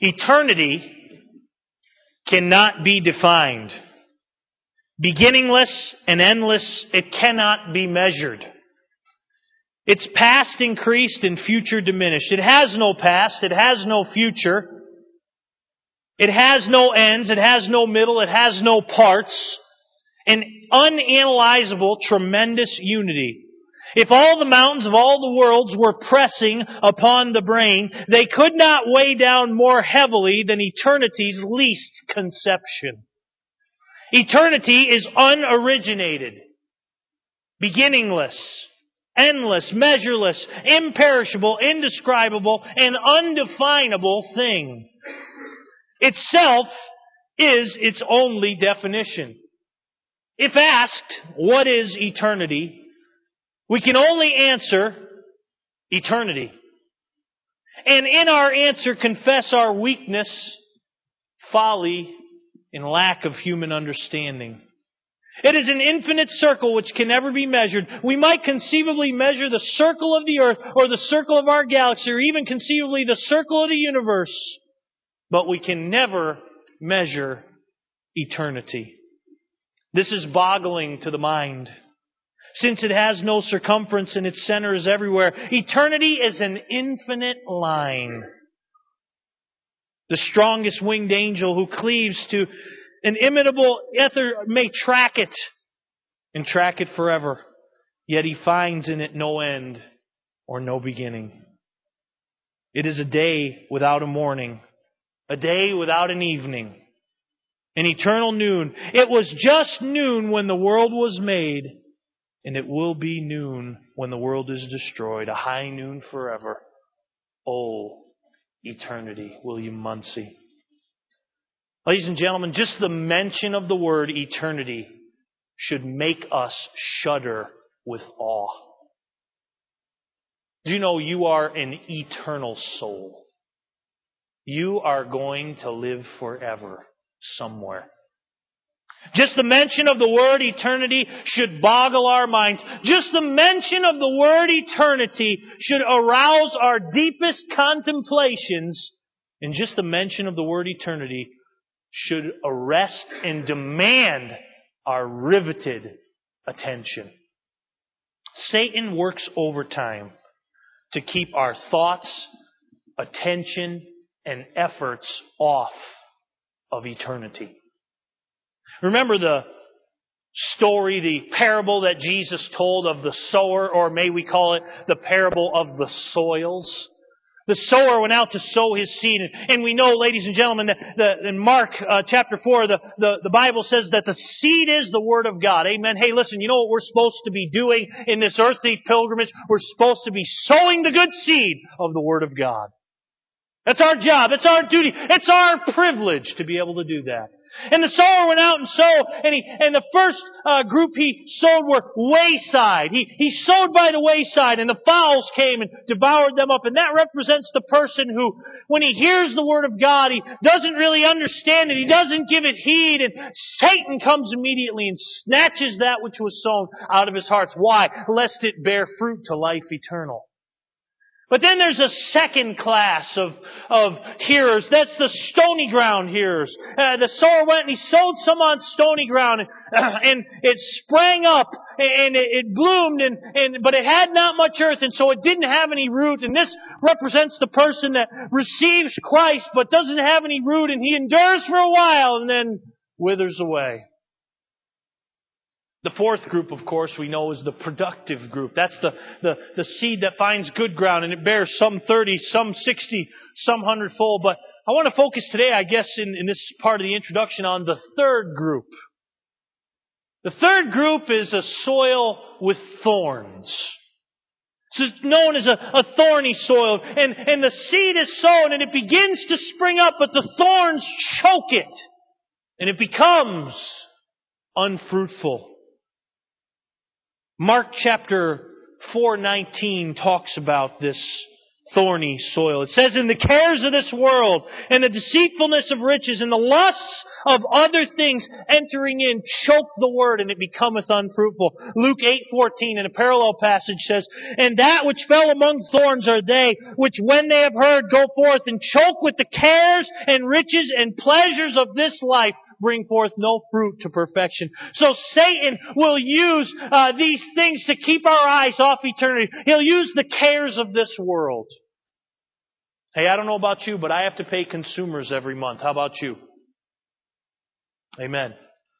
Eternity cannot be defined. Beginningless and endless, it cannot be measured. Its past increased and future diminished. It has no past, it has no future. It has no ends, it has no middle, it has no parts. An unanalyzable, tremendous unity. If all the mountains of all the worlds were pressing upon the brain, they could not weigh down more heavily than eternity's least conception. Eternity is unoriginated, beginningless, endless, measureless, imperishable, indescribable, and undefinable thing. Itself is its only definition. If asked, what is eternity? We can only answer eternity. And in our answer, confess our weakness, folly, and lack of human understanding. It is an infinite circle which can never be measured. We might conceivably measure the circle of the earth or the circle of our galaxy or even conceivably the circle of the universe. But we can never measure eternity. This is boggling to the mind. Since it has no circumference and its center is everywhere, eternity is an infinite line. The strongest winged angel who cleaves to an imitable ether may track it and track it forever. Yet he finds in it no end or no beginning. It is a day without a morning, a day without an evening, an eternal noon. It was just noon when the world was made, and it will be noon when the world is destroyed, a high noon forever. Oh, eternity. William Munsey. Ladies and gentlemen, just the mention of the word eternity should make us shudder with awe. Do you know you are an eternal soul? You are going to live forever somewhere. Just the mention of the word eternity should boggle our minds. Just the mention of the word eternity should arouse our deepest contemplations. And just the mention of the word eternity should arrest and demand our riveted attention. Satan works overtime to keep our thoughts, attention, and efforts off of eternity. Remember the story, the parable that Jesus told of the sower, or may we call it the parable of the soils? The sower went out to sow his seed. And we know, ladies and gentlemen, that in Mark chapter 4, the Bible says that the seed is the Word of God. Amen. Hey, listen, you know what we're supposed to be doing in this earthly pilgrimage? We're supposed to be sowing the good seed of the Word of God. That's our job. It's our duty. It's our privilege to be able to do that. And the sower went out and sowed, and the first group he sowed were wayside. He sowed by the wayside, and the fowls came and devoured them up. And that represents the person who, when he hears the Word of God, he doesn't really understand it. He doesn't give it heed, and Satan comes immediately and snatches that which was sown out of his heart. Why? Lest it bear fruit to life eternal. But then there's a second class of hearers. That's the stony ground hearers. The sower went and he sowed some on stony ground, and it sprang up and it bloomed, but it had not much earth, and so it didn't have any root. And this represents the person that receives Christ but doesn't have any root, and he endures for a while and then withers away. The fourth group, of course, we know is the productive group. That's the seed that finds good ground, and it bears some 30, some 60, some 100-fold. But I want to focus today, I guess, in this part of the introduction on the third group. The third group is a soil with thorns. It's known as a thorny soil. And the seed is sown, and it begins to spring up, but the thorns choke it. And it becomes unfruitful. Mark chapter 4:19 talks about this thorny soil. It says, in the cares of this world, and the deceitfulness of riches, and the lusts of other things entering in, choke the word, and it becometh unfruitful. Luke 8:14 in a parallel passage says, and that which fell among thorns are they, which when they have heard go forth and choke with the cares and riches and pleasures of this life, bring forth no fruit to perfection. So Satan will use these things to keep our eyes off eternity. He'll use the cares of this world. Hey, I don't know about you, but I have to pay consumers every month. How about you? Amen.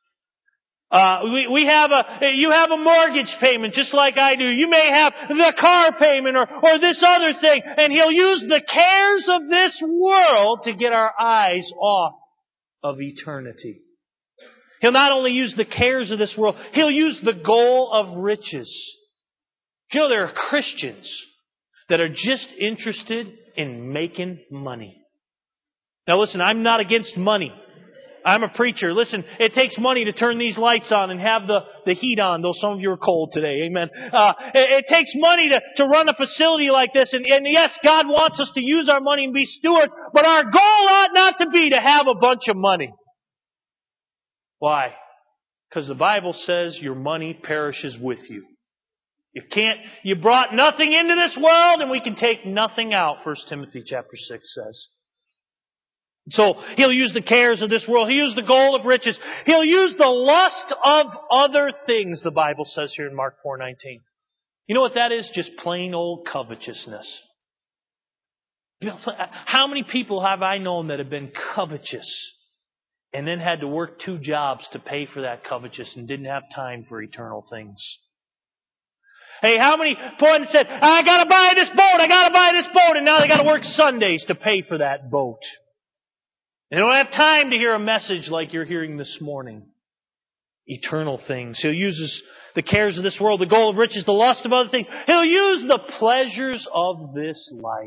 You have a mortgage payment just like I do. You may have the car payment or this other thing. And he'll use the cares of this world to get our eyes off of eternity. He'll not only use the cares of this world, he'll use the goal of riches. You know, there are Christians that are just interested in making money. Now listen, I'm not against money. I'm a preacher. Listen, it takes money to turn these lights on and have the heat on, though some of you are cold today. Amen. It takes money to run a facility like this. And yes, God wants us to use our money and be stewards, but our goal ought not to be to have a bunch of money. Why? Because the Bible says your money perishes with you. You brought nothing into this world and we can take nothing out, 1 Timothy chapter 6 says. So he'll use the cares of this world. He'll use the goal of riches. He'll use the lust of other things, the Bible says here in Mark 4:19. You know what that is? Just plain old covetousness. You know, how many people have I known that have been covetous and then had to work 2 jobs to pay for that covetousness and didn't have time for eternal things? Hey, how many pointed and said, I gotta buy this boat, and now they gotta work Sundays to pay for that boat. They don't have time to hear a message like you're hearing this morning. Eternal things. He'll use the cares of this world, the goal of riches, the lust of other things. He'll use the pleasures of this life.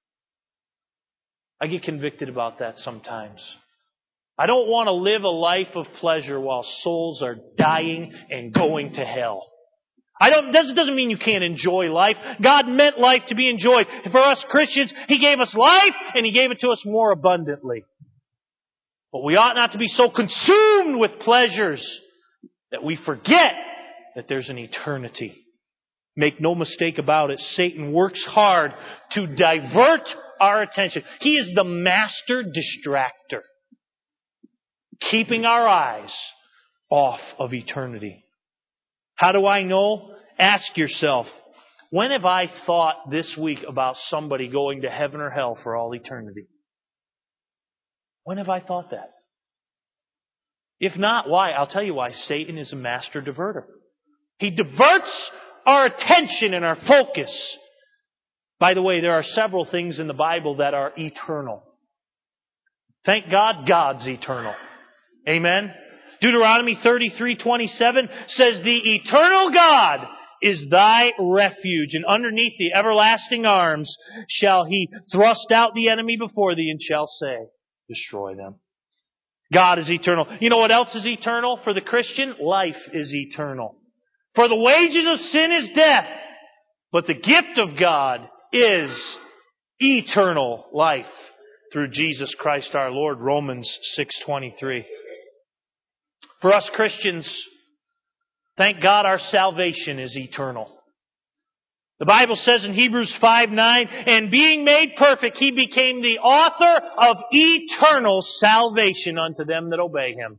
I get convicted about that sometimes. I don't want to live a life of pleasure while souls are dying and going to hell. That doesn't mean you can't enjoy life. God meant life to be enjoyed. For us Christians, He gave us life and He gave it to us more abundantly. But we ought not to be so consumed with pleasures that we forget that there's an eternity. Make no mistake about it, Satan works hard to divert our attention. He is the master distractor, keeping our eyes off of eternity. How do I know? Ask yourself, when have I thought this week about somebody going to heaven or hell for all eternity? When have I thought that? If not, why? I'll tell you why. Satan is a master diverter. He diverts our attention and our focus. By the way, there are several things in the Bible that are eternal. Thank God, God's eternal. Amen? Deuteronomy 33:27 says, the eternal God is thy refuge, and underneath the everlasting arms shall He thrust out the enemy before thee, and shall say, destroy them. God is eternal. You know what else is eternal for the Christian? Life is eternal. For the wages of sin is death, but the gift of God is eternal life through Jesus Christ our Lord. Romans 6:23. For us Christians, thank God our salvation is eternal. The Bible says in Hebrews 5:9, and being made perfect, He became the author of eternal salvation unto them that obey Him.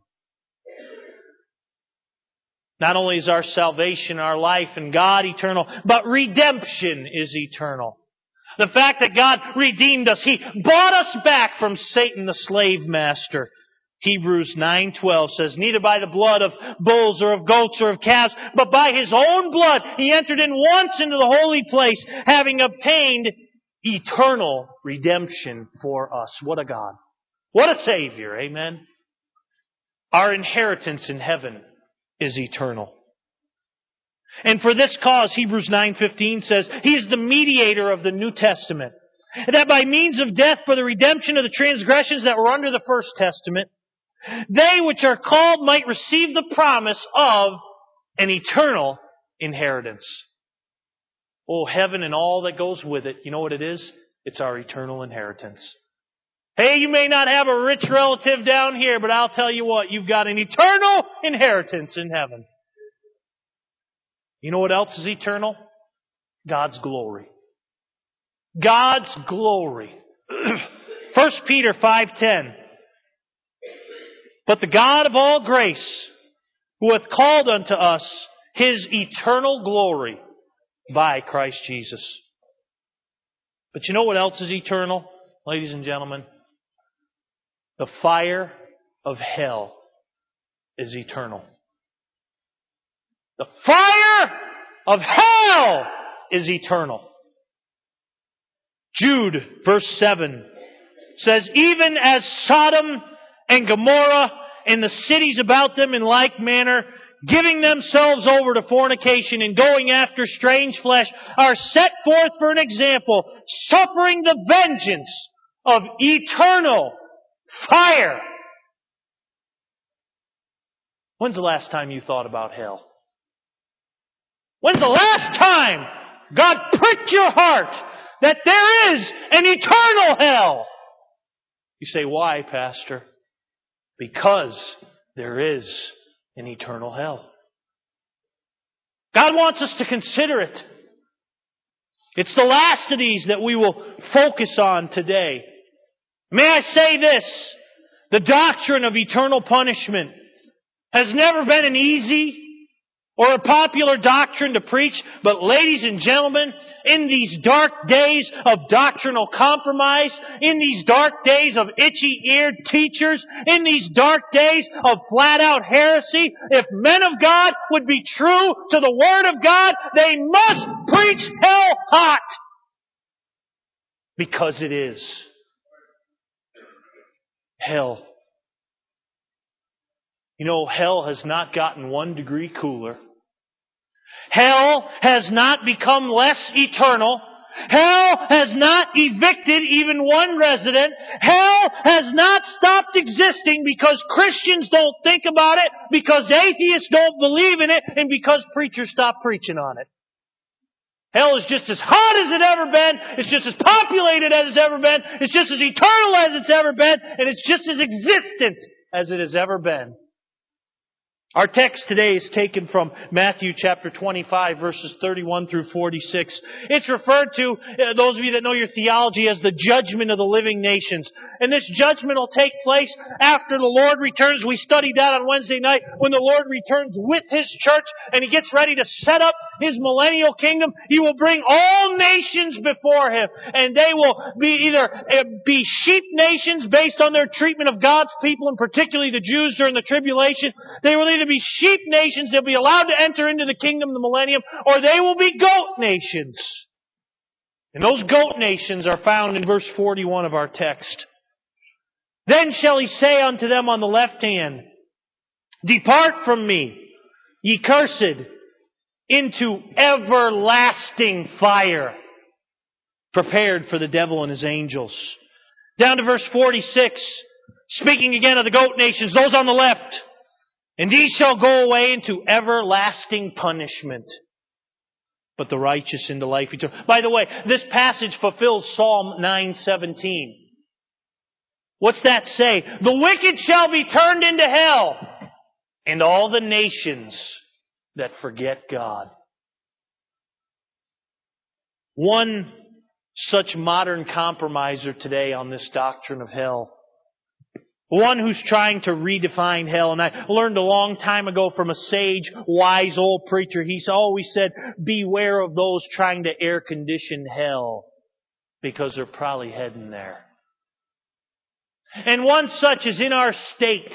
Not only is our salvation, our life and God eternal, but redemption is eternal. The fact that God redeemed us, He bought us back from Satan the slave master. Hebrews 9:12 says, neither by the blood of bulls or of goats or of calves, but by His own blood He entered in once into the holy place, having obtained eternal redemption for us. What a God. What a Savior. Amen. Our inheritance in heaven is eternal. And for this cause, Hebrews 9:15 says, He is the mediator of the New Testament, that by means of death for the redemption of the transgressions that were under the First Testament, they which are called might receive the promise of an eternal inheritance. Oh, heaven and all that goes with it. You know what it is? It's our eternal inheritance. Hey, you may not have a rich relative down here, but I'll tell you what, you've got an eternal inheritance in heaven. You know what else is eternal? God's glory. God's glory. 1 Peter 5:10. But the God of all grace, who hath called unto us His eternal glory by Christ Jesus. But you know what else is eternal, ladies and gentlemen? The fire of hell is eternal. The fire of hell is eternal. Jude, verse 7, says, even as Sodom and Gomorrah and the cities about them in like manner, giving themselves over to fornication and going after strange flesh, are set forth for an example, suffering the vengeance of eternal fire. When's the last time you thought about hell? When's the last time God pricked your heart that there is an eternal hell? You say, why, Pastor? Because there is an eternal hell. God wants us to consider it. It's the last of these that we will focus on today. May I say this? The doctrine of eternal punishment has never been an easy or a popular doctrine to preach, but ladies and gentlemen, in these dark days of doctrinal compromise, in these dark days of itchy-eared teachers, in these dark days of flat-out heresy, if men of God would be true to the Word of God, they must preach hell hot. Because it is hell. You know, hell has not gotten 1 degree cooler. Hell has not become less eternal. Hell has not evicted even one resident. Hell has not stopped existing because Christians don't think about it, because atheists don't believe in it, and because preachers stop preaching on it. Hell is just as hot as it's ever been. It's just as populated as it's ever been. It's just as eternal as it's ever been. And it's just as existent as it has ever been. Our text today is taken from Matthew chapter 25, verses 31 through 46. It's referred to, those of you that know your theology, as the judgment of the living nations. And this judgment will take place after the Lord returns. We studied that on Wednesday night, when the Lord returns with His church and He gets ready to set up His millennial kingdom. He will bring all nations before Him. And they will be be sheep nations based on their treatment of God's people, and particularly the Jews during the tribulation. They will either be sheep nations, they'll be allowed to enter into the kingdom of the millennium, or they will be goat nations. And those goat nations are found in verse 41 of our text. Then shall He say unto them on the left hand, Depart from me, ye cursed, into everlasting fire, prepared for the devil and his angels. Down to verse 46, speaking again of the goat nations, those on the left. And these shall go away into everlasting punishment, but the righteous into life eternal. By the way, this passage fulfills Psalm 9:17. What's that say? The wicked shall be turned into hell, and all the nations that forget God. One such modern compromiser today on this doctrine of hell, one who's trying to redefine hell. And I learned a long time ago from a sage, wise old preacher. He's always said, beware of those trying to air condition hell, because they're probably heading there. And one such is in our state.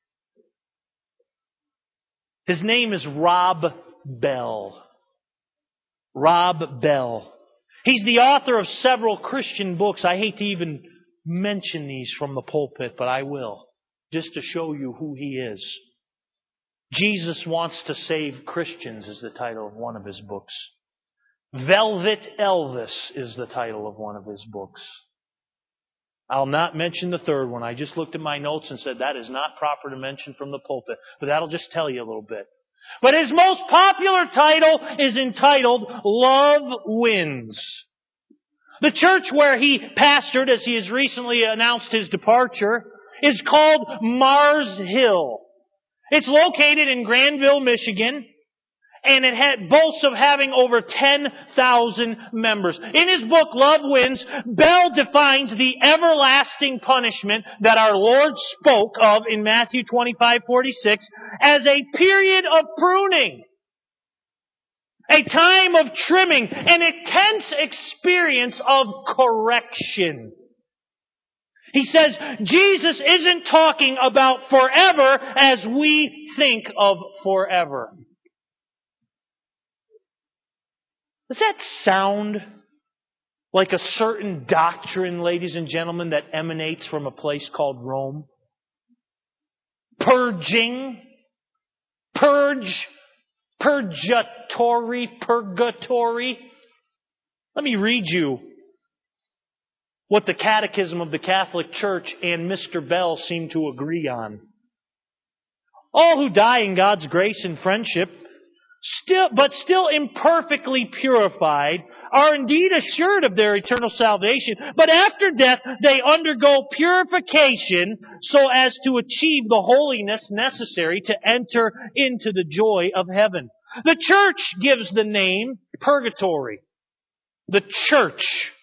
His name is Rob Bell. Rob Bell. He's the author of several Christian books. I hate to even mention these from the pulpit, but I will, just to show you who he is. Jesus Wants to Save Christians is the title of one of his books. Velvet Elvis is the title of one of his books. I'll not mention the third one. I just looked at my notes and said that is not proper to mention from the pulpit, but that'll just tell you a little bit. But his most popular title is entitled Love Wins. The church where he pastored, as he has recently announced his departure, is called Mars Hill. It's located in Granville, Michigan, and it boasts of having over 10,000 members. In his book, Love Wins, Bell defines the everlasting punishment that our Lord spoke of in Matthew 25:46 as a period of pruning, a time of trimming, an intense experience of correction. He says Jesus isn't talking about forever as we think of forever. Does that sound like a certain doctrine, ladies and gentlemen, that emanates from a place called Rome? Purging, purgatory. Let me read you what the Catechism of the Catholic Church and Mr. Bell seem to agree on. All who die in God's grace and friendship, still imperfectly purified, are indeed assured of their eternal salvation, but after death they undergo purification so as to achieve the holiness necessary to enter into the joy of heaven. The Church gives the name purgatory. The Church,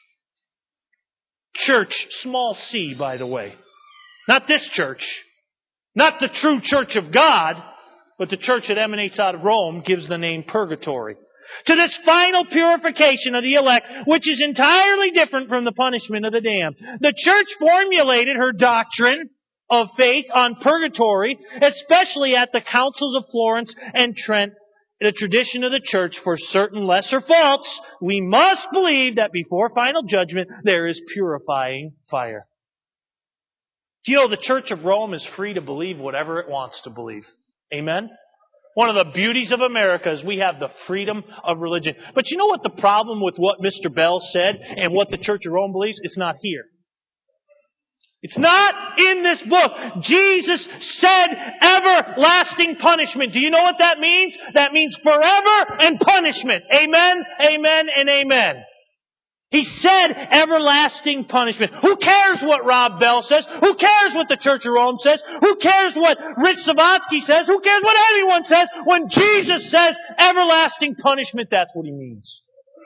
small c, by the way. Not this church. Not the true Church of God, but the church that emanates out of Rome gives the name purgatory. To this final purification of the elect, which is entirely different from the punishment of the damned. The church formulated her doctrine of faith on purgatory, especially at the councils of Florence and Trent. The tradition of the church, for certain lesser faults, we must believe that before final judgment there is purifying fire. Do you know the Church of Rome is free to believe whatever it wants to believe? Amen? One of the beauties of America is we have the freedom of religion. But you know what the problem with what Mr. Bell said and what the Church of Rome believes? It's not here. It's not in this book. Jesus said everlasting punishment. Do you know what that means? That means forever and punishment. Amen, amen, and amen. He said everlasting punishment. Who cares what Rob Bell says? Who cares what the Church of Rome says? Who cares what Rich Savatsky says? Who cares what anyone says? When Jesus says everlasting punishment, that's what he means.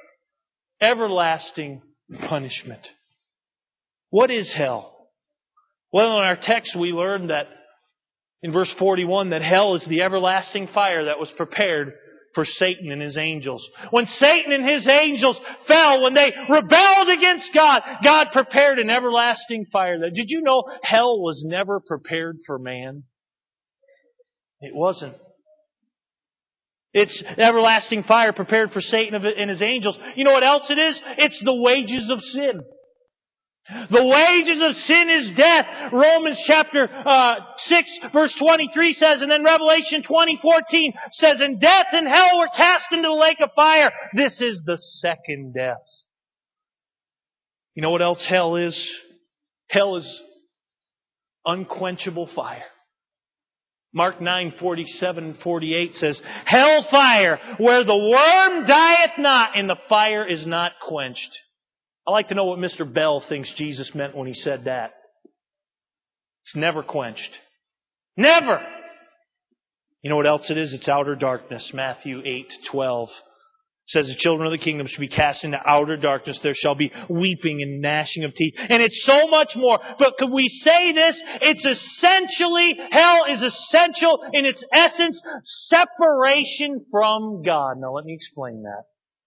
Everlasting punishment. What is hell? Well, in our text we learned that in verse 41 that hell is the everlasting fire that was prepared for Satan and his angels. When Satan and his angels fell, when they rebelled against God, God prepared an everlasting fire. Did you know hell was never prepared for man? It wasn't. It's everlasting fire prepared for Satan and his angels. You know what else it is? It's the wages of sin. The wages of sin is death. Romans chapter 6 verse 23 says, and then Revelation 20:14 says, and death and hell were cast into the lake of fire. This is the second death. You know what else hell is? Hell is unquenchable fire. Mark 9:47-48 says, hellfire, where the worm dieth not and the fire is not quenched. I like to know what Mr. Bell thinks Jesus meant when he said that. It's never quenched. Never! You know what else it is? It's outer darkness. Matthew 8:12 says the children of the kingdom shall be cast into outer darkness. There shall be weeping and gnashing of teeth. And it's so much more. But could we say this? It's essentially, hell is essential in its essence, separation from God. Now let me explain that.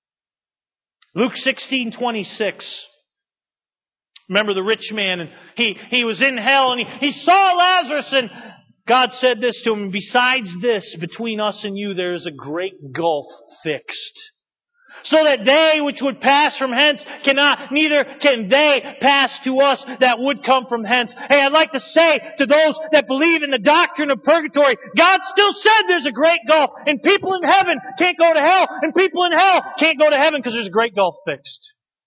Luke 16:26. Remember the rich man, and he was in hell, and he saw Lazarus, and God said this to him, besides this, between us and you, there is a great gulf fixed. So that they which would pass from hence cannot, neither can they pass to us that would come from hence. Hey, I'd like to say to those that believe in the doctrine of purgatory, God still said there's a great gulf, and people in heaven can't go to hell, and people in hell can't go to heaven because there's a great gulf fixed.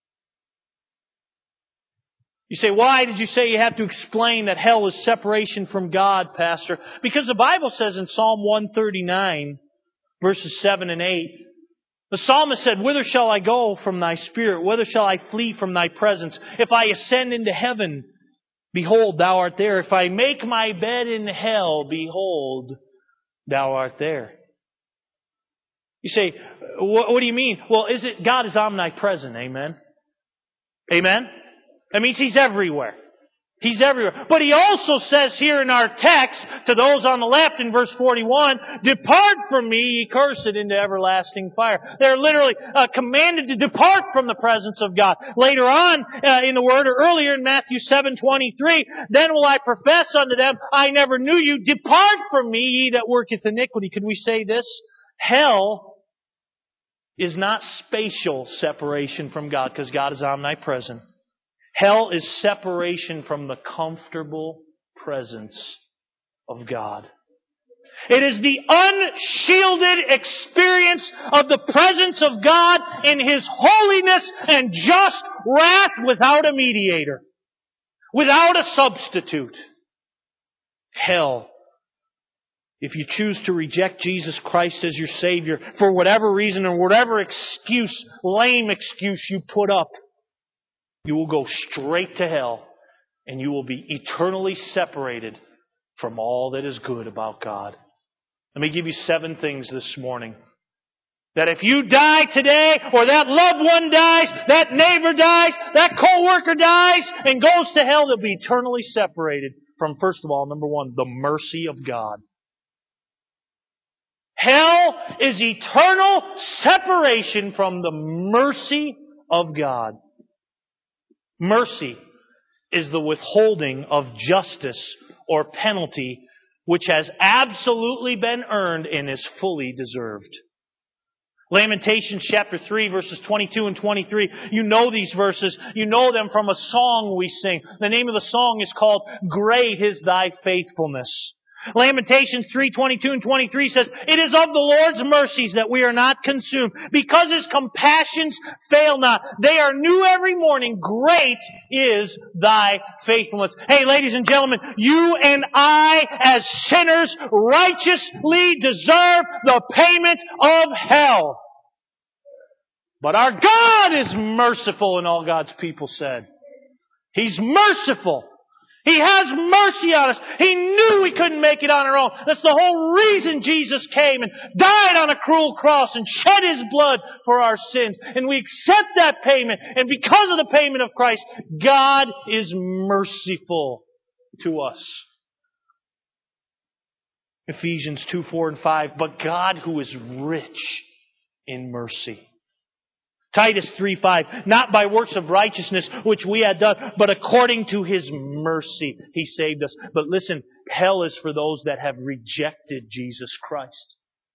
You say, why did you say you have to explain that hell is separation from God, Pastor? Because the Bible says in Psalm 139, verses 7 and 8, The psalmist said, "Whither shall I go from thy spirit? Whither shall I flee from thy presence? If I ascend into heaven, behold, thou art there. If I make my bed in hell, behold, thou art there." You say, what do you mean? Well, God is omnipresent, amen? Amen? That means He's everywhere. He's everywhere. But He also says here in our text, to those on the left in verse 41, "Depart from me, ye cursed, into everlasting fire." They're literally commanded to depart from the presence of God. Later on in the Word, or earlier in Matthew 7:23, "Then will I profess unto them, I never knew you. Depart from me, ye that worketh iniquity." Could we say this? Hell is not spatial separation from God, because God is omnipresent. Hell is separation from the comfortable presence of God. It is the unshielded experience of the presence of God in His holiness and just wrath without a mediator, without a substitute. Hell, if you choose to reject Jesus Christ as your Savior for whatever reason or whatever excuse, lame excuse you put up, you will go straight to hell, and you will be eternally separated from all that is good about God. Let me give you 7 things this morning. That if you die today, or that loved one dies, that neighbor dies, that co-worker dies, and goes to hell, they'll be eternally separated from, first of all, number 1, the mercy of God. Hell is eternal separation from the mercy of God. Mercy is the withholding of justice or penalty which has absolutely been earned and is fully deserved. Lamentations chapter 3 verses 22 and 23. You know these verses. You know them from a song we sing. The name of the song is called "Great is Thy Faithfulness." Lamentations 3:22 and 23 says, "It is of the Lord's mercies that we are not consumed, because His compassions fail not. They are new every morning. Great is Thy faithfulness." Hey, ladies and gentlemen, you and I, as sinners, righteously deserve the payment of hell. But our God is merciful, and all God's people said. He's merciful. He has mercy on us. He knew we couldn't make it on our own. That's the whole reason Jesus came and died on a cruel cross and shed His blood for our sins. And we accept that payment. And because of the payment of Christ, God is merciful to us. Ephesians 2:4 and 5. "But God, who is rich in mercy." Titus 3:5, "Not by works of righteousness which we had done, but according to His mercy He saved us." But listen, hell is for those that have rejected Jesus Christ.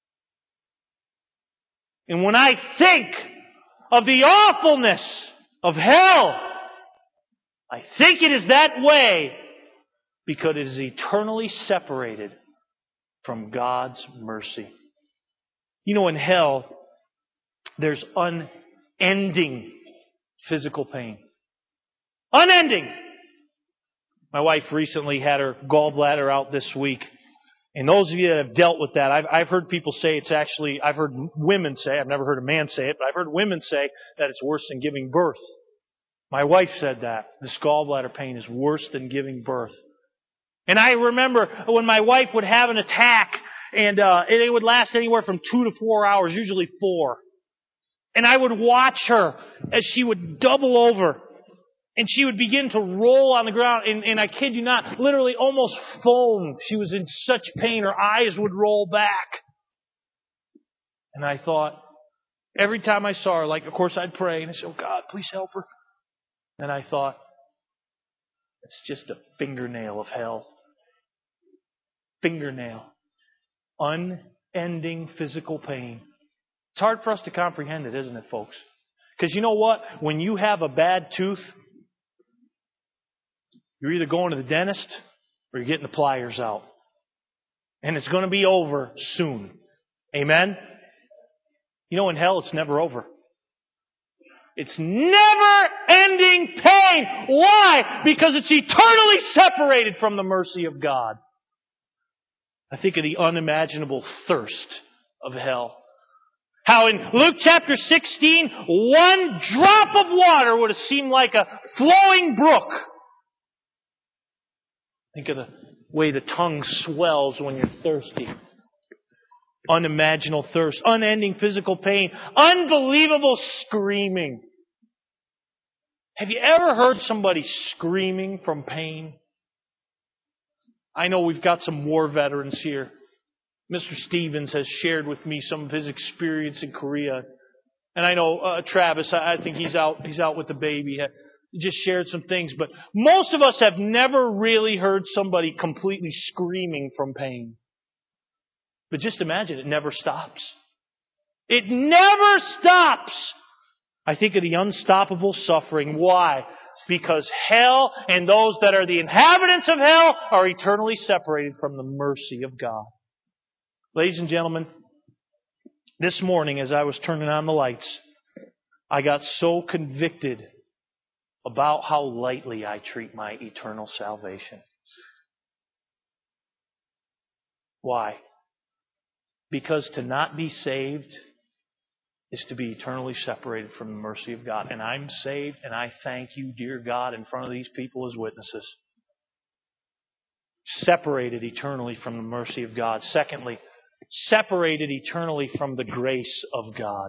And when I think of the awfulness of hell, I think it is that way because it is eternally separated from God's mercy. You know, in hell, there's unending physical pain. Unending. My wife recently had her gallbladder out this week. And those of you that have dealt with that, I've heard people say it's actually, I've heard women say, I've never heard a man say it, but I've heard women say that it's worse than giving birth. My wife said that. This gallbladder pain is worse than giving birth. And I remember when my wife would have an attack, and it would last anywhere from 2 to 4 hours, usually 4. And I would watch her as she would double over. And she would begin to roll on the ground. And I kid you not, literally almost foam. She was in such pain. Her eyes would roll back. And I thought, every time I saw her, like, of course I'd pray. And I said, "Oh God, please help her." And I thought, it's just a fingernail of hell. Fingernail. Unending physical pain. It's hard for us to comprehend it, isn't it, folks? Because you know what? When you have a bad tooth, you're either going to the dentist or you're getting the pliers out. And it's going to be over soon. Amen? You know, in hell, it's never over. It's never-ending pain. Why? Because it's eternally separated from the mercy of God. I think of the unimaginable thirst of hell. How in Luke chapter 16, one drop of water would have seemed like a flowing brook. Think of the way the tongue swells when you're thirsty. Unimaginable thirst, unending physical pain, unbelievable screaming. Have you ever heard somebody screaming from pain? I know we've got some war veterans here. Mr. Stevens has shared with me some of his experience in Korea. And I know Travis, I think he's out with the baby. He just shared some things. But most of us have never really heard somebody completely screaming from pain. But just imagine, it never stops. It never stops. I think of the unstoppable suffering. Why? Because hell and those that are the inhabitants of hell are eternally separated from the mercy of God. Ladies and gentlemen, this morning as I was turning on the lights, I got so convicted about how lightly I treat my eternal salvation. Why? Because to not be saved is to be eternally separated from the mercy of God. And I'm saved, and I thank you, dear God, in front of these people as witnesses. Separated eternally from the mercy of God. Secondly, separated eternally from the grace of God.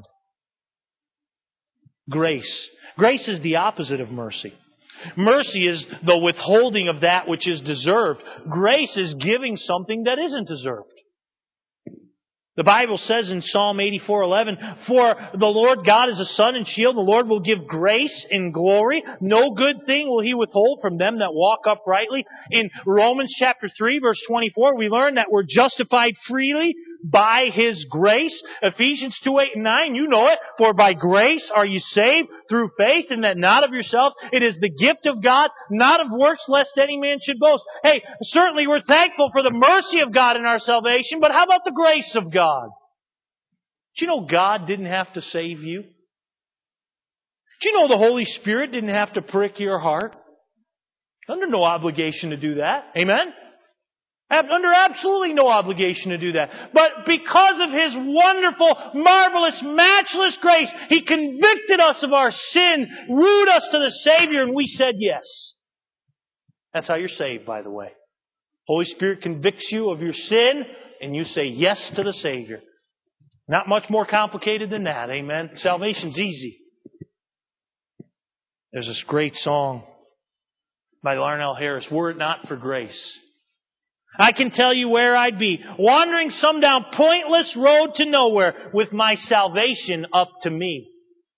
Grace. Grace is the opposite of mercy. Mercy is the withholding of that which is deserved. Grace is giving something that isn't deserved. The Bible says in Psalm 84:11, "For the Lord God is a sun and shield. The Lord will give grace and glory. No good thing will He withhold from them that walk uprightly." In Romans chapter 3, verse 24, we learn that we're justified freely by His grace. Ephesians 2:8-9, you know it. "For by grace are you saved through faith, and that not of yourself. It is the gift of God, not of works, lest any man should boast." Hey, certainly we're thankful for the mercy of God in our salvation, but how about the grace of God? Do you know God didn't have to save you? Do you know the Holy Spirit didn't have to prick your heart? Under no obligation to do that. Amen? Under absolutely no obligation to do that. But because of His wonderful, marvelous, matchless grace, He convicted us of our sin, wooed us to the Savior, and we said yes. That's how you're saved, by the way. Holy Spirit convicts you of your sin, and you say yes to the Savior. Not much more complicated than that, amen? Salvation's easy. There's this great song by Larnell Harris, "Were It Not for Grace." I can tell you where I'd be, wandering some down pointless road to nowhere with my salvation up to me.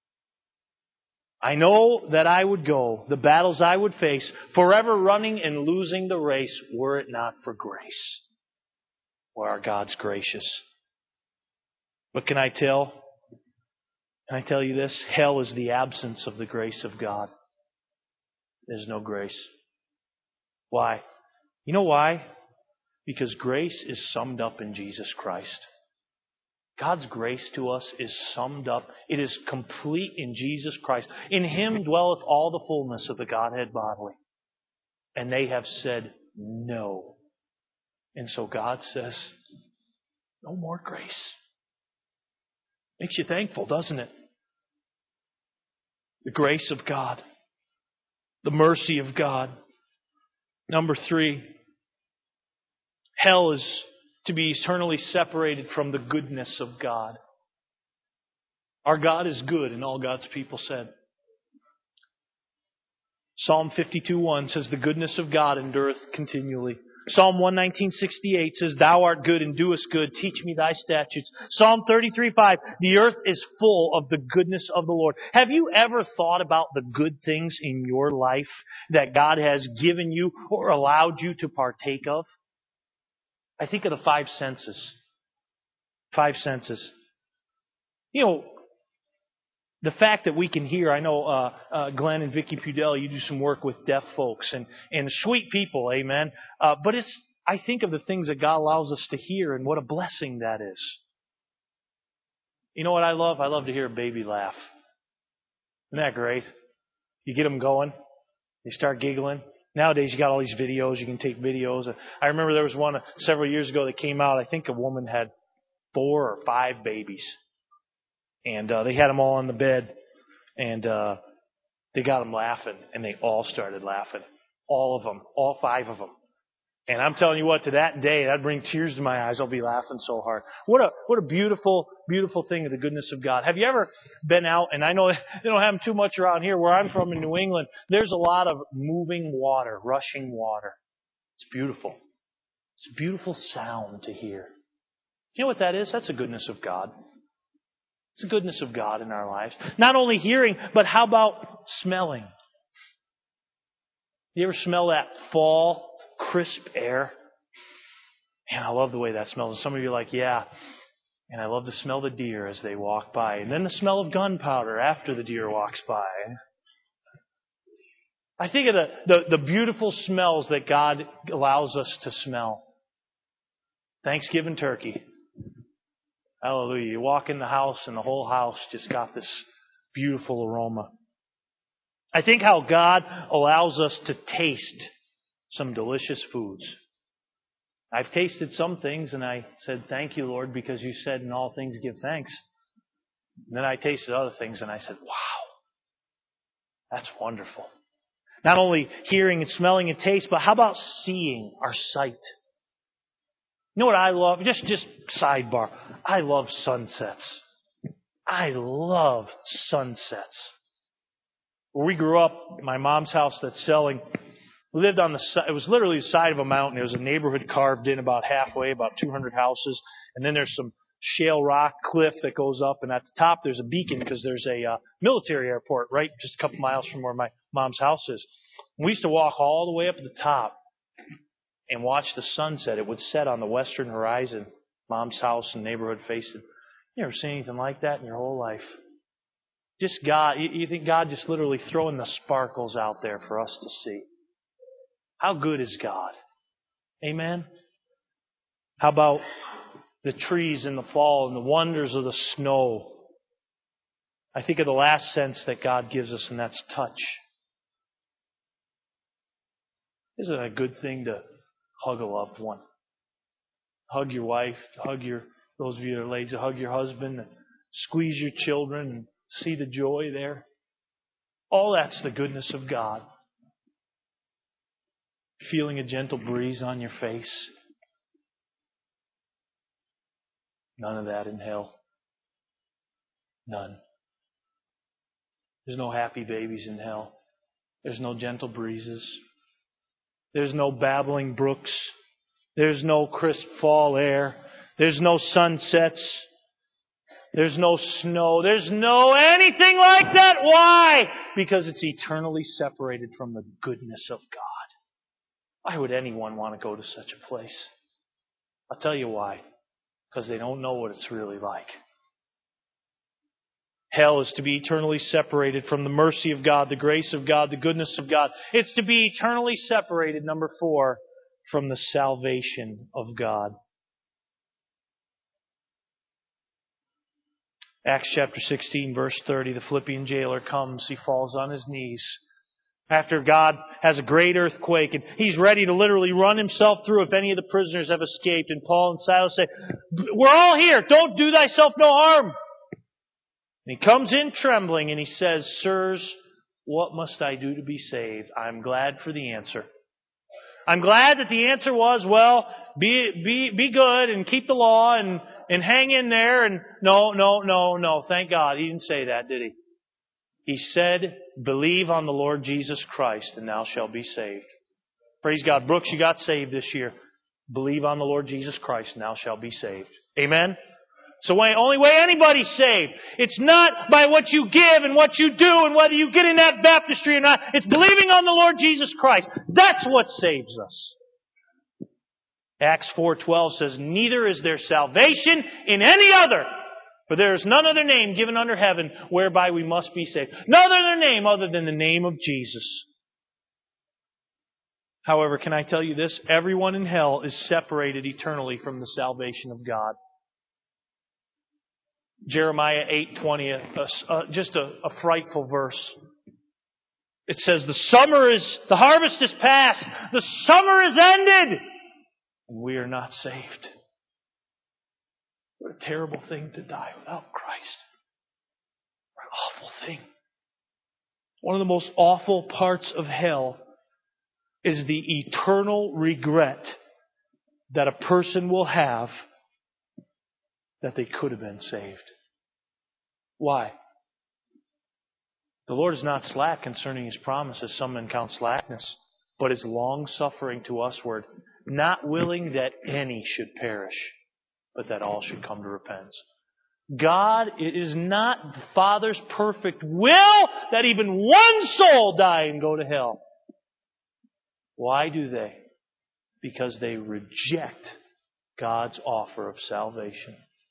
I know that I would go, the battles I would face, forever running and losing the race, were it not for grace. Well, our God's gracious. But can I tell you this? Hell is the absence of the grace of God. There's no grace. Why? You know why? Because grace is summed up in Jesus Christ. God's grace to us is summed up. It is complete in Jesus Christ. In Him dwelleth all the fullness of the Godhead bodily. And they have said no. And so God says, no more grace. Makes you thankful, doesn't it? The grace of God. The mercy of God. Number 3. Hell is to be eternally separated from the goodness of God. Our God is good, and all God's people said. Psalm 52:1 says, "The goodness of God endureth continually." Psalm 119:68 says, "Thou art good and doest good. Teach me thy statutes." Psalm 33:5, "The earth is full of the goodness of the Lord." Have you ever thought about the good things in your life that God has given you or allowed you to partake of? I think of the 5 senses. 5 senses. You know, the fact that we can hear, I know Glenn and Vicki Pudell, you do some work with deaf folks and sweet people, amen. But I think of the things that God allows us to hear and what a blessing that is. You know what I love? I love to hear a baby laugh. Isn't that great? You get them going, they start giggling. Nowadays, you got all these videos. You can take videos. I remember there was one several years ago that came out. I think a woman had 4 or 5 babies. And they had them all on the bed, and they got them laughing, and they all started laughing. All of them, all 5 of them. And I'm telling you what, to that day, that'd bring tears to my eyes. I'll be laughing so hard. What a beautiful, beautiful thing of the goodness of God. Have you ever been out, and I know they don't have them too much around here, where I'm from in New England, there's a lot of moving water, rushing water. It's beautiful. It's a beautiful sound to hear. You know what that is? That's the goodness of God. It's the goodness of God in our lives. Not only hearing, but how about smelling? You ever smell that fall, crisp air? Man, I love the way that smells. And some of you are like, yeah. And I love to smell the deer as they walk by. And then the smell of gunpowder after the deer walks by. I think of the beautiful smells that God allows us to smell. Thanksgiving turkey. Hallelujah. You walk in the house and the whole house just got this beautiful aroma. I think how God allows us to taste some delicious foods. I've tasted some things and I said, thank you, Lord, because you said in all things give thanks. And then I tasted other things and I said, wow, that's wonderful. Not only hearing and smelling and taste, but how about seeing, our sight? You know what I love? Just sidebar. I love sunsets. I love sunsets. Where we grew up, my mom's house that's selling, we lived on it was literally the side of a mountain. There was a neighborhood carved in about halfway, about 200 houses. And then there's some shale rock cliff that goes up. And at the top, there's a beacon because there's a military airport right just a couple miles from where my mom's house is. We used to walk all the way up to the top and watch the sunset. It would set on the western horizon. Mom's house and neighborhood facing. You ever seen anything like that in your whole life? Just God. You think God just literally throwing the sparkles out there for us to see. How good is God? Amen? How about the trees in the fall and the wonders of the snow? I think of the last sense that God gives us, and that's touch. Isn't it a good thing to hug a loved one? Hug your wife, those of you that are ladies, hug your husband, and squeeze your children and see the joy there. All that's the goodness of God. Feeling a gentle breeze on your face. None of that in hell. None. There's no happy babies in hell. There's no gentle breezes. There's no babbling brooks. There's no crisp fall air. There's no sunsets. There's no snow. There's no anything like that. Why? Because it's eternally separated from the goodness of God. Why would anyone want to go to such a place? I'll tell you why. Because they don't know what it's really like. Hell is to be eternally separated from the mercy of God, the grace of God, the goodness of God. It's to be eternally separated, number 4, from the salvation of God. Acts chapter 16, verse 30, the Philippian jailer comes. He falls on his knees. After God has a great earthquake, and he's ready to literally run himself through if any of the prisoners have escaped. And Paul and Silas say, we're all here. Don't do thyself no harm. And he comes in trembling and he says, sirs, what must I do to be saved? I'm glad for the answer. I'm glad that the answer was, well, be good and keep the law and hang in there. And no. Thank God. He didn't say that, did he? He said, believe on the Lord Jesus Christ and thou shalt be saved. Praise God. Brooks, you got saved this year. Believe on the Lord Jesus Christ and thou shalt be saved. Amen? It's the only way anybody's saved. It's not by what you give and what you do and whether you get in that baptistry or not. It's believing on the Lord Jesus Christ. That's what saves us. Acts 4:12 says, neither is there salvation in any other. For there is none other name given under heaven whereby we must be saved. No other name other than the name of Jesus. However, can I tell you this? Everyone in hell is separated eternally from the salvation of God. Jeremiah 8:20, just a frightful verse. It says, the harvest is past, the summer is ended, and we are not saved. What a terrible thing to die without Christ. thing. One of the most awful parts of hell is the eternal regret that a person will have that they could have been saved. Why? The Lord is not slack concerning His promises, some men count slackness, but is long-suffering to usward, not willing that any should perish, but that all should come to repentance. God, it is not the Father's perfect will that even one soul die and go to hell. Why do they? Because they reject God's offer of salvation.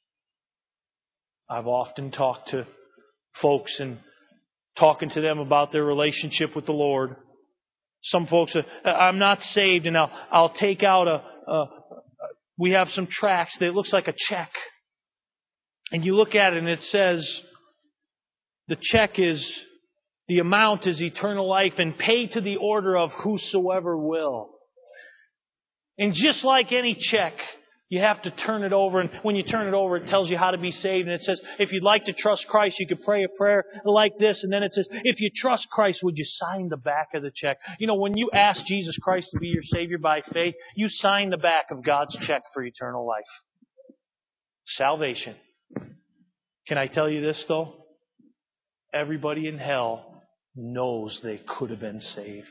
I've often talked to folks and talking to them about their relationship with the Lord. Some folks say, I'm not saved, and I'll take out we have some tracts that looks like a check. And you look at it and it says, the check is, the amount is eternal life and paid to the order of whosoever will. And just like any check, you have to turn it over. And when you turn it over, it tells you how to be saved. And it says, if you'd like to trust Christ, you could pray a prayer like this. And then it says, if you trust Christ, would you sign the back of the check? You know, when you ask Jesus Christ to be your Savior by faith, you sign the back of God's check for eternal life. Salvation. Can I tell you this, though? Everybody in hell knows they could have been saved.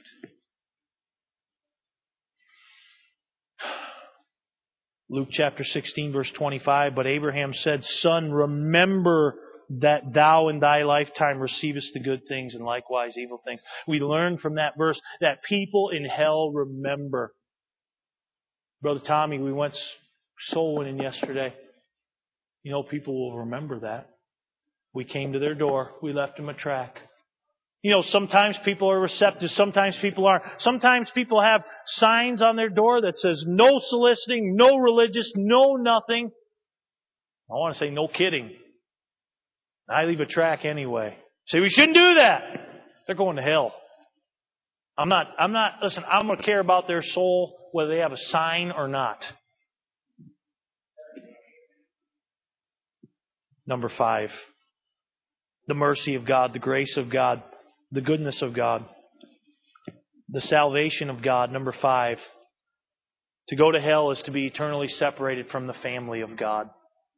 Luke chapter 16, verse 25, but Abraham said, Son, remember that thou in thy lifetime receivest the good things and likewise evil things. We learn from that verse that people in hell remember. Brother Tommy, we went soul winning yesterday. You know, people will remember that. We came to their door. We left them a tract. You know, sometimes people are receptive. Sometimes people aren't. Sometimes people have signs on their door that says no soliciting, no religious, no nothing. I want to say no kidding. I leave a tract anyway. Say we shouldn't do that. They're going to hell. Listen, I'm going to care about their soul whether they have a sign or not. Number 5. The mercy of God, the grace of God, the goodness of God, the salvation of God. Number 5. To go to hell is to be eternally separated from the family of God.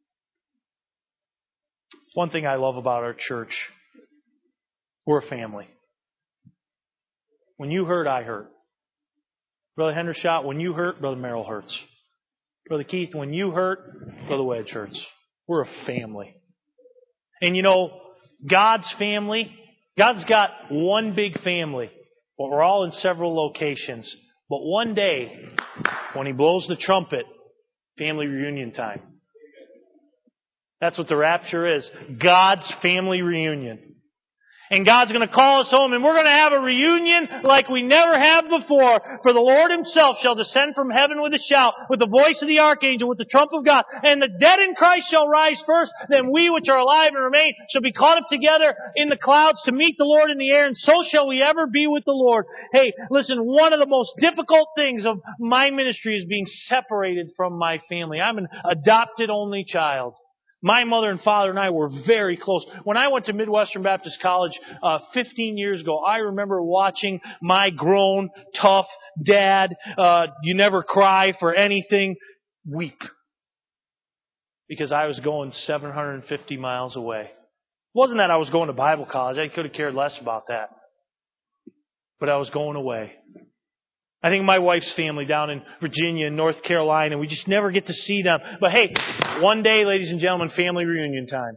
One thing I love about our church, we're a family. When you hurt, I hurt. Brother Hendershot, when you hurt, Brother Merrill hurts. Brother Keith, when you hurt, Brother Wedge hurts. We're a family. And you know, God's family, God's got one big family. But we're all in several locations. But one day, when He blows the trumpet, family reunion time. That's what the rapture is. God's family reunion. And God's going to call us home, and we're going to have a reunion like we never have before. For the Lord Himself shall descend from heaven with a shout, with the voice of the archangel, with the trump of God. And the dead in Christ shall rise first. Then we which are alive and remain shall be caught up together in the clouds to meet the Lord in the air. And so shall we ever be with the Lord. Hey, listen, one of the most difficult things of my ministry is being separated from my family. I'm an adopted only child. My mother and father and I were very close. When I went to Midwestern Baptist College 15 years ago, I remember watching my grown, tough dad, you never cry for anything, weep. Because I was going 750 miles away. It wasn't that I was going to Bible college. I could have cared less about that. But I was going away. I think my wife's family down in Virginia and North Carolina, we just never get to see them. But hey, one day, ladies and gentlemen, family reunion time.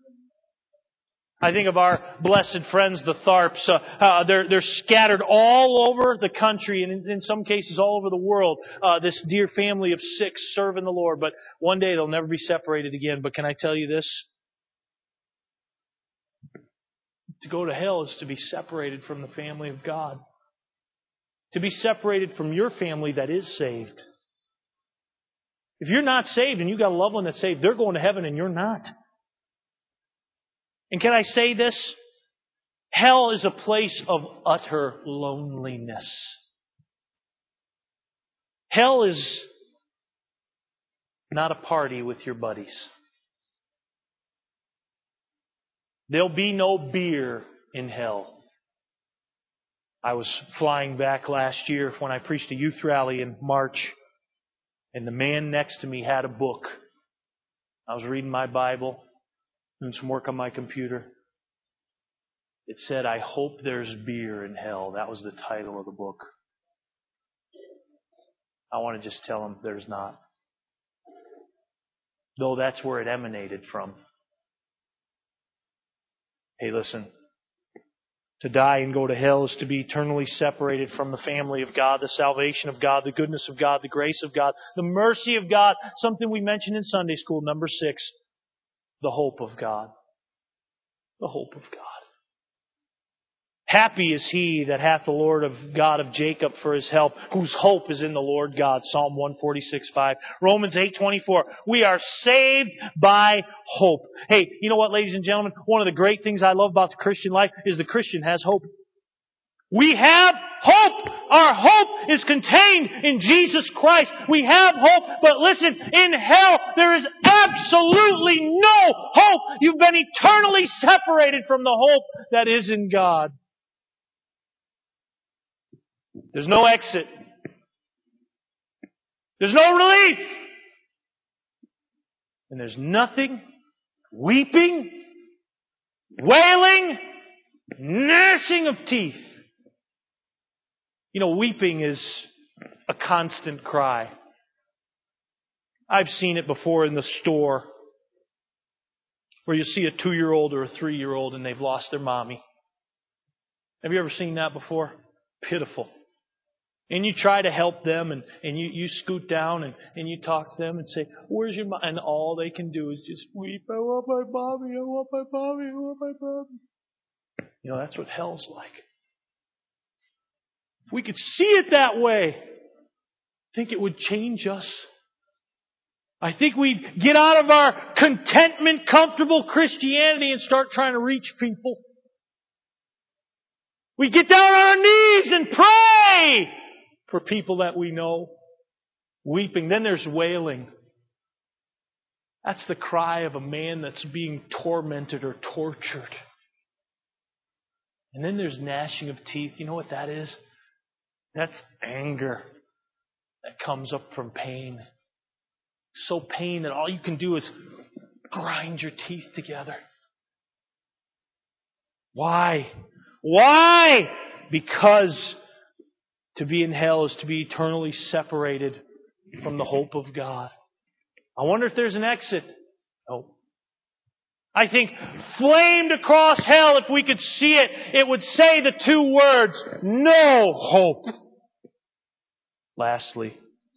I think of our blessed friends, the Tharps. They're scattered all over the country and in some cases all over the world. This dear family of 6 serving the Lord. But one day they'll never be separated again. But can I tell you this? To go to hell is to be separated from the family of God. To be separated from your family that is saved. If you're not saved and you've got a loved one that's saved, they're going to heaven and you're not. And can I say this? Hell is a place of utter loneliness. Hell is not a party with your buddies. There'll be no beer in hell. I was flying back last year when I preached a youth rally in March, and the man next to me had a book. I was reading my Bible, doing some work on my computer. It said, "I hope there's beer in hell." That was the title of the book. I want to just tell him there's not. Though that's where it emanated from. Hey, listen. To die and go to hell is to be eternally separated from the family of God, the salvation of God, the goodness of God, the grace of God, the mercy of God. Something we mentioned in Sunday school, number 6. The hope of God. The hope of God. Happy is he that hath the Lord of God of Jacob for his help, whose hope is in the Lord God. Psalm 146:5. Romans 8:24. We are saved by hope. Hey, you know what, ladies and gentlemen? One of the great things I love about the Christian life is the Christian has hope. We have hope. Our hope is contained in Jesus Christ. We have hope, but listen, in hell there is absolutely no hope. You've been eternally separated from the hope that is in God. There's no exit. There's no relief. And there's nothing, weeping, wailing, gnashing of teeth. You know, weeping is a constant cry. I've seen it before in the store where you see a 2-year-old or a 3-year-old and they've lost their mommy. Have you ever seen that before? Pitiful. And you try to help them and you scoot down and you talk to them and say, "Where's your mom?" And all they can do is just weep. "I want my mommy, I want my mommy, I want my mommy." You know, that's what hell's like. If we could see it that way, I think it would change us. I think we'd get out of our contentment, comfortable Christianity and start trying to reach people. We get down on our knees and pray for people that we know. Weeping. Then there's wailing. That's the cry of a man that's being tormented or tortured. And then there's gnashing of teeth. You know what that is? That's anger that comes up from pain. So pain that all you can do is grind your teeth together. Why? Why? Because to be in hell is to be eternally separated from the hope of God. I wonder if there's an exit. No. I think flamed across hell, if we could see it, it would say the 2 words, no hope. Lastly,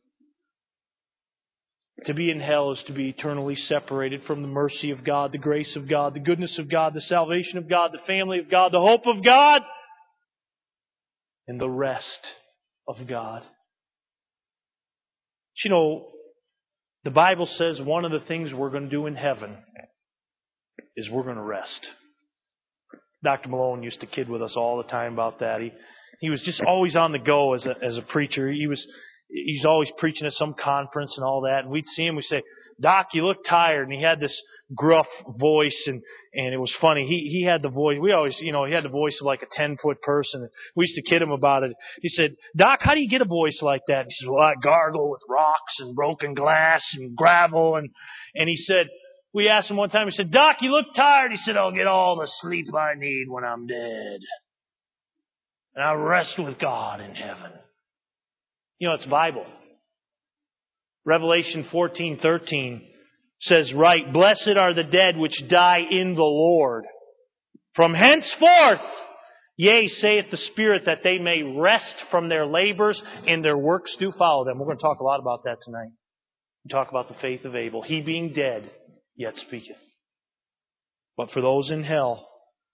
to be in hell is to be eternally separated from the mercy of God, the grace of God, the goodness of God, the salvation of God, the family of God, the hope of God, and the rest of God. But you know, the Bible says one of the things we're going to do in heaven is we're going to rest. Dr. Malone used to kid with us all the time about that. He was just always on the go as a preacher. He's always preaching at some conference and all that. And we'd see him, we'd say, "Doc, you look tired." And he had this gruff voice, and it was funny. He had the voice. We always, he had the voice of like a 10-foot person. We used to kid him about it. He said, "Doc, how do you get a voice like that?" And he said, "Well, I gargle with rocks and broken glass and gravel." And he said, we asked him one time, he said, "Doc, you look tired." He said, "I'll get all the sleep I need when I'm dead. And I'll rest with God in heaven." You know, it's Bible. Revelation 14:13 says, "Right, blessed are the dead which die in the Lord. From henceforth, yea, saith the Spirit, that they may rest from their labors, and their works do follow them." We're going to talk a lot about that tonight. We talk about the faith of Abel. He being dead, yet speaketh. But for those in hell,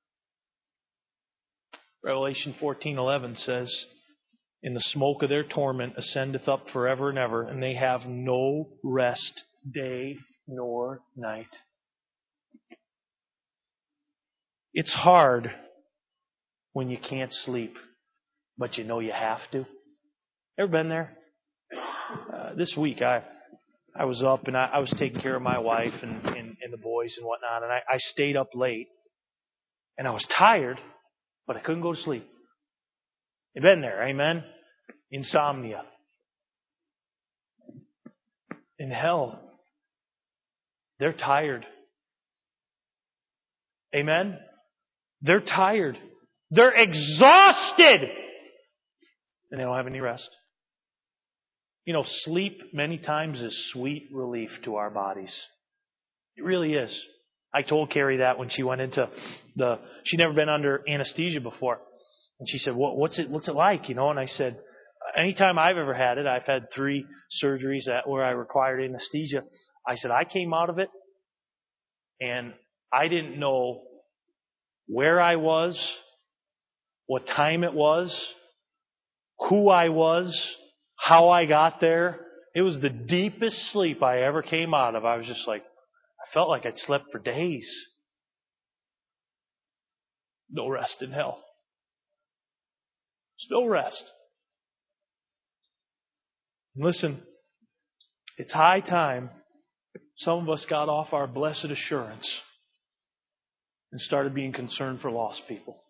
Revelation 14:11 says, "In the smoke of their torment ascendeth up forever and ever, and they have no rest, day nor night." It's hard when you can't sleep, but you know you have to. Ever been there? This week I was up and I was taking care of my wife and the boys and whatnot, and I stayed up late. And I was tired, but I couldn't go to sleep. You've been there, amen? Insomnia. In hell, they're tired. Amen? They're tired. They're exhausted. And they don't have any rest. You know, sleep many times is sweet relief to our bodies. It really is. I told Carrie that when she went into she'd never been under anesthesia before. And she said, what's it like? You know, and I said, anytime I've ever had it, I've had 3 surgeries where I required anesthesia. I said, I came out of it and I didn't know where I was, what time it was, who I was, how I got there. It was the deepest sleep I ever came out of. I was just like, I felt like I'd slept for days. No rest in hell. There's no rest. Listen, it's high time some of us got off our blessed assurance and started being concerned for lost people.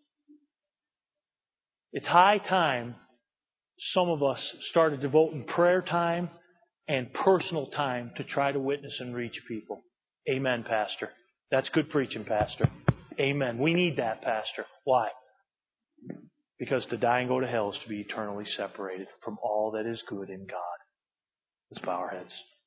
It's high time some of us started devoting prayer time and personal time to try to witness and reach people. Amen, Pastor. That's good preaching, Pastor. Amen. We need that, Pastor. Why? Because to die and go to hell is to be eternally separated from all that is good in God. Let's bow our heads.